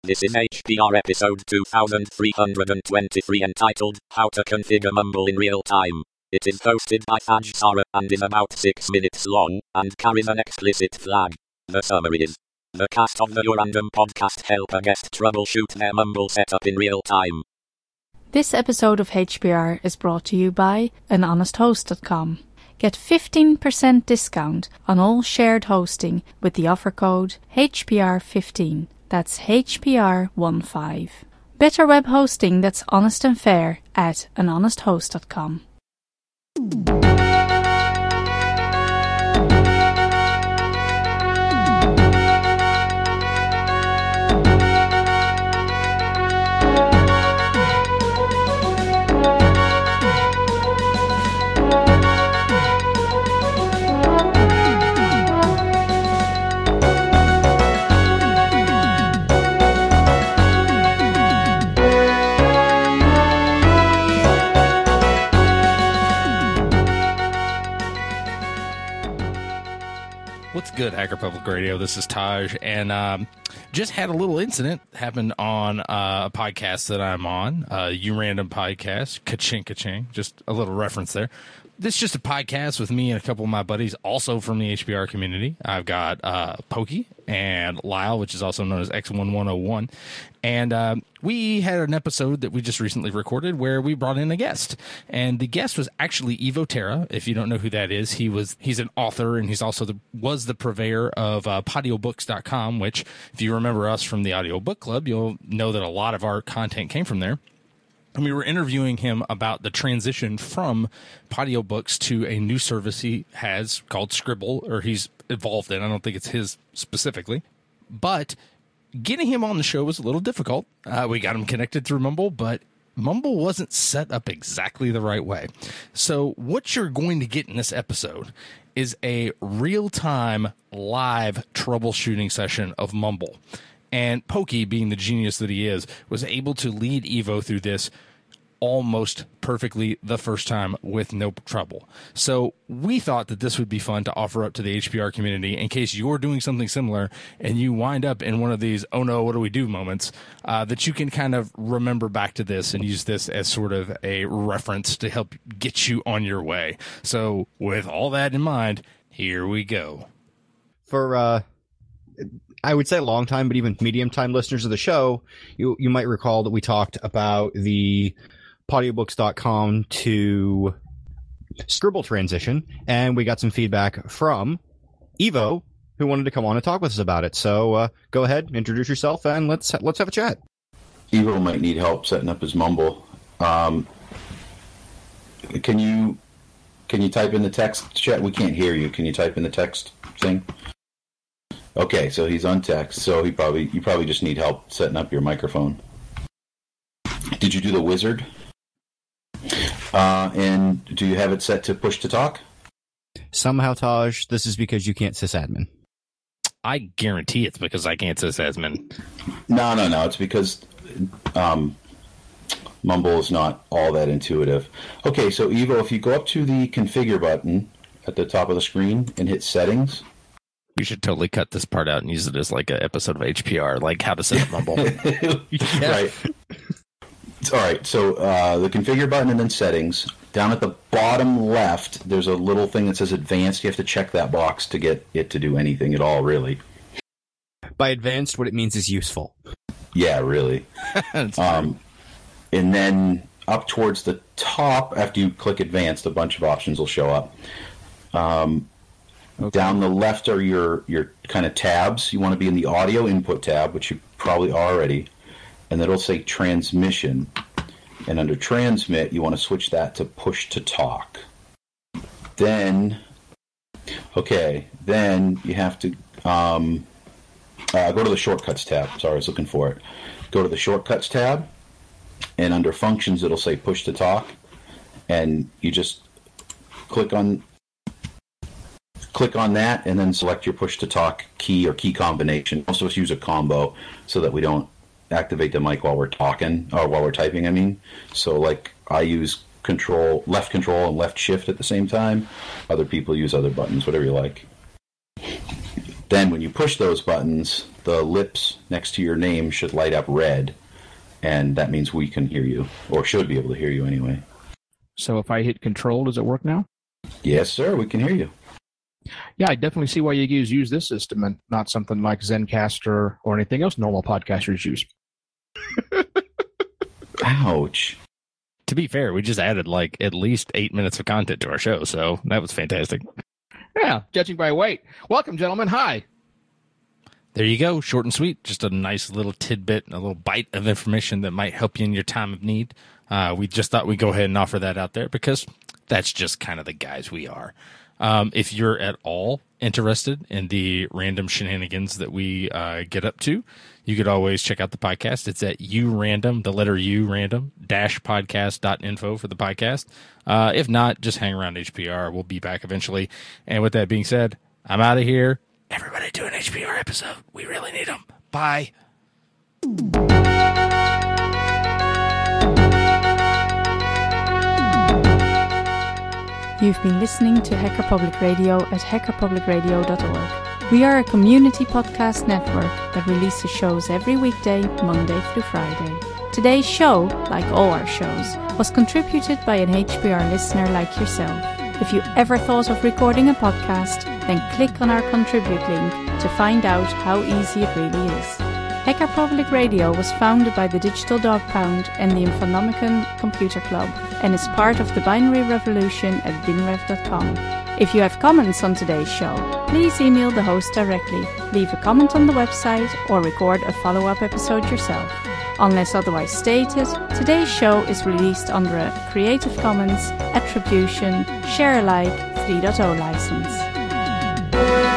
This is HPR episode 2323 entitled, How to Configure Mumble in Real Time. It is hosted by Faj Sara and is about 6 minutes long, and carries an explicit flag. The summary is, the cast of the Your Random podcast help a guest troubleshoot their Mumble setup in real time. This episode of HPR is brought to you by anhonesthost.com. Get 15% discount on all shared hosting with the offer code HPR15. That's HPR15. Better web hosting that's honest and fair at anhonesthost.com. What's good, Hacker Public Radio? This is Taj, and just had a little incident happen on a podcast that I'm on, You Random Podcast, ka-ching, ka-ching, just a little reference there. This is just a podcast with me and a couple of my buddies, also from the HBR community. I've got Pokey and Lyle, which is also known as X1101, and we had an episode that we just recently recorded where we brought in a guest, and the guest was actually Evo Terra. If you don't know who that is, he's an author, and he's also was the purveyor of Podiobooks.com, which, if you remember us from the Audiobook Club, you'll know that a lot of our content came from there. And we were interviewing him about the transition from Podiobooks to a new service he has called Scribble, or he's involved in. I don't think it's his specifically. But getting him on the show was a little difficult. We got him connected through Mumble, but Mumble wasn't set up exactly the right way. So what you're going to get in this episode is a real-time live troubleshooting session of Mumble. And Pokey, being the genius that he is, was able to lead Evo through this almost perfectly the first time with no trouble. So we thought that this would be fun to offer up to the HPR community in case you're doing something similar and you wind up in one of these, oh no, what do we do moments, that you can kind of remember back to this and use this as sort of a reference to help get you on your way. So with all that in mind, here we go. For, I would say long time, but even medium time listeners of the show, you might recall that we talked about the Podiobooks.com to Scribble transition, and we got some feedback from Evo, who wanted to come on and talk with us about it. So go ahead, introduce yourself, and let's have a chat. Evo might need help setting up his Mumble. Can you type in the text chat? We can't hear you. Can you type in the text thing? Okay, so he's on text, so you probably just need help setting up your microphone. Did you do the wizard? And do you have it set to push to talk? Somehow, Taj, this is because you can't sysadmin. I guarantee it's because I can't sysadmin. No. It's because Mumble is not all that intuitive. Okay, so Evo, if you go up to the configure button at the top of the screen and hit settings. We should totally cut this part out and use it as like an episode of HPR, like how to set up Mumble. Yeah. Right. All right, so the configure button and then settings. Down at the bottom left, there's a little thing that says advanced. You have to check that box to get it to do anything at all, really. By advanced, what it means is useful. Yeah, really. And then up towards the top, after you click advanced, a bunch of options will show up. Okay. Down the left are your kind of tabs. You want to be in the audio input tab, which you probably are already. And it'll say transmission. And under transmit, you want to switch that to push to talk. Then you have to go to the shortcuts tab. Sorry, I was looking for it. Go to the shortcuts tab. And under functions, it'll say push to talk. And you just click on that and then select your push to talk key or key combination. Most of us use a combo so that we don't activate the mic while we're talking, or while we're typing, I mean. So like I use left control and left shift at the same time. Other people use other buttons, whatever you like. Then when you push those buttons, the ellipse next to your name should light up red, and that means we can hear you, or should be able to hear you anyway. So if I hit Control, does it work now? Yes, sir, we can hear you. Yeah, I definitely see why you guys use this system and not something like Zencaster or anything else normal podcasters use. Ouch. To be fair, we just added like at least 8 minutes of content to our show, so that was fantastic. Yeah, judging by weight. Welcome, gentlemen. Hi. There you go. Short and sweet. Just a nice little tidbit, a little bite of information that might help you in your time of need. We just thought we'd go ahead and offer that out there because that's just kind of the guys we are. If you're at all interested in the random shenanigans that we get up to, you could always check out the podcast. It's at urandom, the letter U, random, -podcast.info for the podcast. If not, just hang around HPR. We'll be back eventually. And with that being said, I'm out of here. Everybody do an HPR episode. We really need them. Bye. You've been listening to Hacker Public Radio at hackerpublicradio.org. We are a community podcast network that releases shows every weekday, Monday through Friday. Today's show, like all our shows, was contributed by an HPR listener like yourself. If you ever thought of recording a podcast, then click on our contribute link to find out how easy it really is. Hacker Public Radio was founded by the Digital Dog Pound and the Infonomicon Computer Club and is part of the binary revolution at binrev.com. If you have comments on today's show, please email the host directly, leave a comment on the website, or record a follow-up episode yourself. Unless otherwise stated, today's show is released under a Creative Commons Attribution Share Alike 3.0 license.